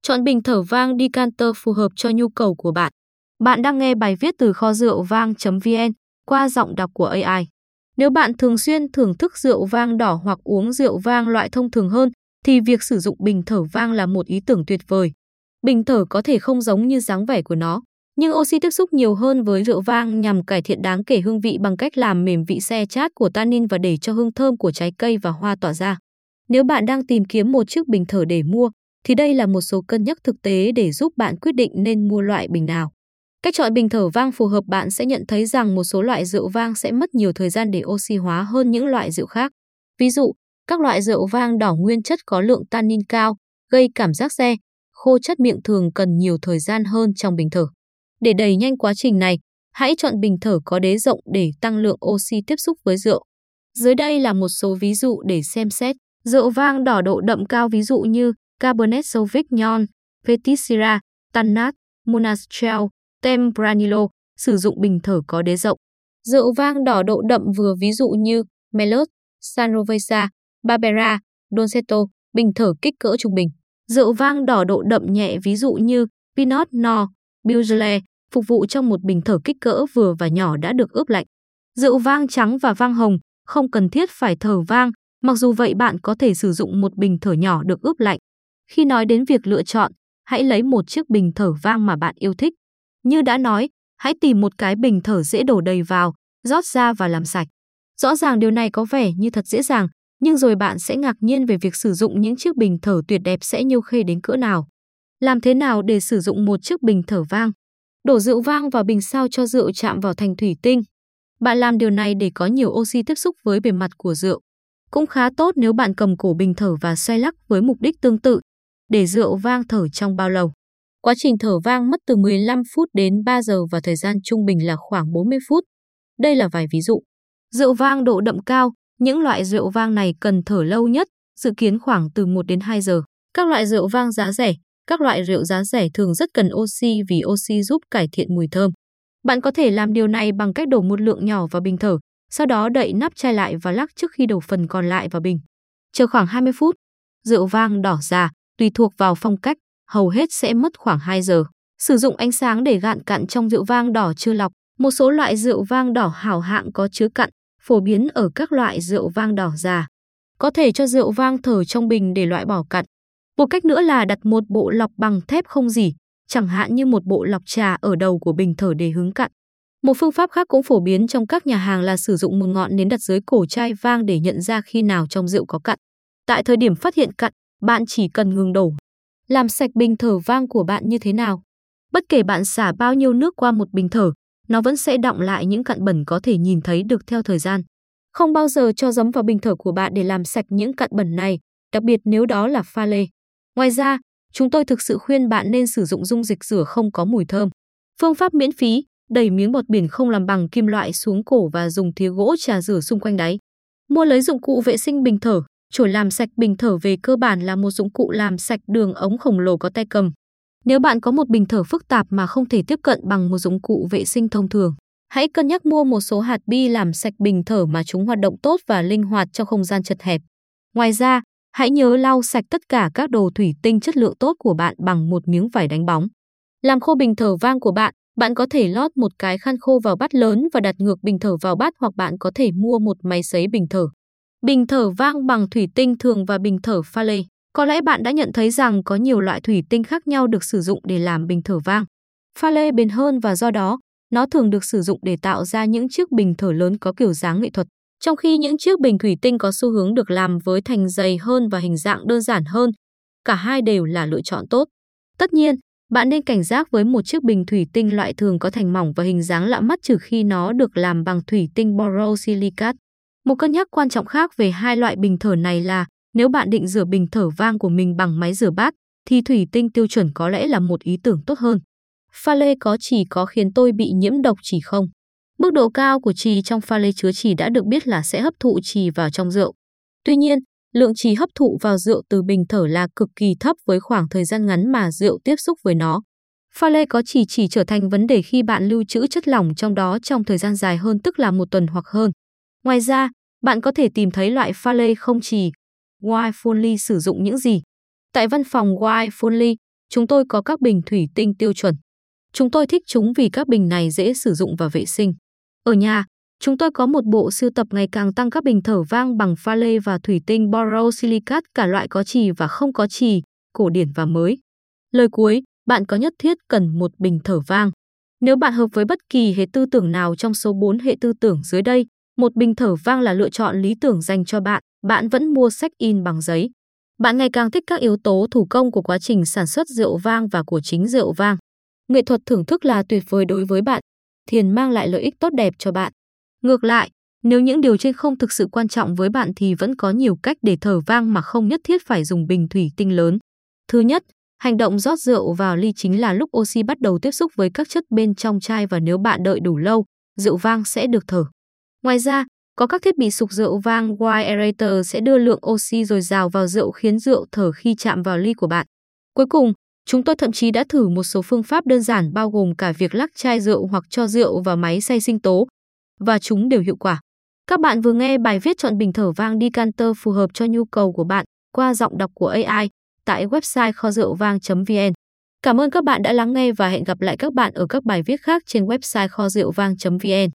Chọn bình thở vang decanter phù hợp cho nhu cầu của bạn. Bạn đang nghe bài viết từ kho rượu vang.vn qua giọng đọc của AI. Nếu bạn thường xuyên thưởng thức rượu vang đỏ hoặc uống rượu vang loại thông thường hơn, thì việc sử dụng bình thở vang là một ý tưởng tuyệt vời. Bình thở có thể không giống như dáng vẻ của nó, nhưng oxy tiếp xúc nhiều hơn với rượu vang nhằm cải thiện đáng kể hương vị bằng cách làm mềm vị se chát của tannin và để cho hương thơm của trái cây và hoa tỏa ra. Nếu bạn đang tìm kiếm một chiếc bình thở để mua, thì đây là một số cân nhắc thực tế để giúp bạn quyết định nên mua loại bình nào. Cách chọn bình thở vang phù hợp. Bạn sẽ nhận thấy rằng một số loại rượu vang sẽ mất nhiều thời gian để oxy hóa hơn những loại rượu khác. Ví dụ, các loại rượu vang đỏ nguyên chất có lượng tannin cao, gây cảm giác se, khô chất miệng thường cần nhiều thời gian hơn trong bình thở. Để đẩy nhanh quá trình này, hãy chọn bình thở có đế rộng để tăng lượng oxy tiếp xúc với rượu. Dưới đây là một số ví dụ để xem xét. Rượu vang đỏ độ đậm cao ví dụ như Cabernet Sauvignon, Petit Syrah, Tannat, Monastrell, Tempranillo, sử dụng bình thở có đế rộng. Rượu vang đỏ độ đậm vừa ví dụ như Merlot, Sangiovese, Barbera, Dolcetto, bình thở kích cỡ trung bình. Rượu vang đỏ độ đậm nhẹ ví dụ như Pinot Noir, Beaujolais, phục vụ trong một bình thở kích cỡ vừa và nhỏ đã được ướp lạnh. Rượu vang trắng và vang hồng, không cần thiết phải thở vang, mặc dù vậy bạn có thể sử dụng một bình thở nhỏ được ướp lạnh. Khi nói đến việc lựa chọn, hãy lấy một chiếc bình thở vang mà bạn yêu thích. Như đã nói, hãy tìm một cái bình thở dễ đổ đầy vào, rót ra và làm sạch. Rõ ràng điều này có vẻ như thật dễ dàng, nhưng rồi bạn sẽ ngạc nhiên về việc sử dụng những chiếc bình thở tuyệt đẹp sẽ nhiêu khê đến cỡ nào. Làm thế nào để sử dụng một chiếc bình thở vang? Đổ rượu vang vào bình sao cho rượu chạm vào thành thủy tinh. Bạn làm điều này để có nhiều oxy tiếp xúc với bề mặt của rượu. Cũng khá tốt nếu bạn cầm cổ bình thở và xoay lắc với mục đích tương tự. Để rượu vang thở trong bao lâu? Quá trình thở vang mất từ 15 phút đến 3 giờ và thời gian trung bình là khoảng 40 phút. Đây là vài ví dụ. Rượu vang độ đậm cao, những loại rượu vang này cần thở lâu nhất, dự kiến khoảng từ 1 đến 2 giờ. Các loại rượu vang giá rẻ. Các loại rượu giá rẻ thường rất cần oxy vì oxy giúp cải thiện mùi thơm. Bạn có thể làm điều này bằng cách đổ một lượng nhỏ vào bình thở, sau đó đậy nắp chai lại và lắc trước khi đổ phần còn lại vào bình. Chờ khoảng 20 phút. Rượu vang đỏ già, tùy thuộc vào phong cách, hầu hết sẽ mất khoảng 2 giờ. Sử dụng ánh sáng để gạn cặn trong rượu vang đỏ chưa lọc. Một số loại rượu vang đỏ hảo hạng có chứa cặn, phổ biến ở các loại rượu vang đỏ già. Có thể cho rượu vang thở trong bình để loại bỏ cặn. Một cách nữa là đặt một bộ lọc bằng thép không rỉ, chẳng hạn như một bộ lọc trà ở đầu của bình thở để hứng cặn. Một phương pháp khác cũng phổ biến trong các nhà hàng là sử dụng một ngọn nến đặt dưới cổ chai vang để nhận ra khi nào trong rượu có cặn. Tại thời điểm phát hiện cặn, bạn chỉ cần ngừng đổ. Làm sạch bình thở vang của bạn như thế nào? Bất kể bạn xả bao nhiêu nước qua một bình thở, nó vẫn sẽ đọng lại những cặn bẩn có thể nhìn thấy được theo thời gian. Không bao giờ cho giấm vào bình thở của bạn để làm sạch những cặn bẩn này, đặc biệt nếu đó là pha lê. Ngoài ra, chúng tôi thực sự khuyên bạn nên sử dụng dung dịch rửa không có mùi thơm. Phương pháp miễn phí, đẩy miếng bọt biển không làm bằng kim loại xuống cổ và dùng thìa gỗ chà rửa xung quanh đáy. Mua lấy dụng cụ vệ sinh bình thở. Chổi làm sạch bình thở về cơ bản là một dụng cụ làm sạch đường ống khổng lồ có tay cầm. Nếu bạn có một bình thở phức tạp mà không thể tiếp cận bằng một dụng cụ vệ sinh thông thường, hãy cân nhắc mua một số hạt bi làm sạch bình thở mà chúng hoạt động tốt và linh hoạt trong không gian chật hẹp. Ngoài ra, hãy nhớ lau sạch tất cả các đồ thủy tinh chất lượng tốt của bạn bằng một miếng vải đánh bóng. Làm khô bình thở vang của bạn, bạn có thể lót một cái khăn khô vào bát lớn và đặt ngược bình thở vào bát, hoặc bạn có thể mua một máy sấy bình thở. Bình thở vang bằng thủy tinh thường và bình thở pha lê. Có lẽ bạn đã nhận thấy rằng có nhiều loại thủy tinh khác nhau được sử dụng để làm bình thở vang. Pha lê bền hơn và do đó, nó thường được sử dụng để tạo ra những chiếc bình thở lớn có kiểu dáng nghệ thuật. Trong khi những chiếc bình thủy tinh có xu hướng được làm với thành dày hơn và hình dạng đơn giản hơn. Cả hai đều là lựa chọn tốt. Tất nhiên, bạn nên cảnh giác với một chiếc bình thủy tinh loại thường có thành mỏng và hình dáng lạ mắt trừ khi nó được làm bằng thủy tinh borosilicate. Một cân nhắc quan trọng khác về hai loại bình thở này là nếu bạn định rửa bình thở vang của mình bằng máy rửa bát, thì thủy tinh tiêu chuẩn có lẽ là một ý tưởng tốt hơn. Pha lê có khiến tôi bị nhiễm độc chì không? Mức độ cao của chì trong pha lê chứa chì đã được biết là sẽ hấp thụ chì vào trong rượu. Tuy nhiên, lượng chì hấp thụ vào rượu từ bình thở là cực kỳ thấp với khoảng thời gian ngắn mà rượu tiếp xúc với nó. Pha lê có chì chỉ trở thành vấn đề khi bạn lưu trữ chất lỏng trong đó trong thời gian dài hơn, tức là 1 tuần hoặc hơn. Ngoài ra, bạn có thể tìm thấy loại pha lê không chì. White Foley sử dụng những gì? Tại văn phòng White Foley, Chúng tôi có các bình thủy tinh tiêu chuẩn. Chúng tôi thích chúng vì các bình này dễ sử dụng và vệ sinh. Ở nhà, chúng tôi có một bộ sưu tập ngày càng tăng các bình thở vang bằng pha lê và thủy tinh borosilicate, cả loại có chì và không có chì, cổ điển và mới. Lời cuối, bạn có nhất thiết cần một bình thở vang? Nếu bạn hợp với bất kỳ hệ tư tưởng nào trong số 4 hệ tư tưởng dưới đây, một bình thở vang là lựa chọn lý tưởng dành cho bạn. Bạn vẫn mua sách in bằng giấy. Bạn ngày càng thích các yếu tố thủ công của quá trình sản xuất rượu vang và của chính rượu vang. Nghệ thuật thưởng thức là tuyệt vời đối với bạn. Thiền mang lại lợi ích tốt đẹp cho bạn. Ngược lại, nếu những điều trên không thực sự quan trọng với bạn thì vẫn có nhiều cách để thở vang mà không nhất thiết phải dùng bình thủy tinh lớn. Thứ nhất, hành động rót rượu vào ly chính là lúc oxy bắt đầu tiếp xúc với các chất bên trong chai, và nếu bạn đợi đủ lâu, rượu vang sẽ được thở. Ngoài ra, có các thiết bị sục rượu vang wine aerator sẽ đưa lượng oxy dồi dào vào rượu khiến rượu thở khi chạm vào ly của bạn. Cuối cùng, chúng tôi thậm chí đã thử một số phương pháp đơn giản bao gồm cả việc lắc chai rượu hoặc cho rượu vào máy xay sinh tố, và chúng đều hiệu quả. Các bạn vừa nghe bài viết chọn bình thở vang Decanter phù hợp cho nhu cầu của bạn qua giọng đọc của AI tại website kho rượu vang.vn. Cảm ơn các bạn đã lắng nghe và hẹn gặp lại các bạn ở các bài viết khác trên website kho rượu vang.vn.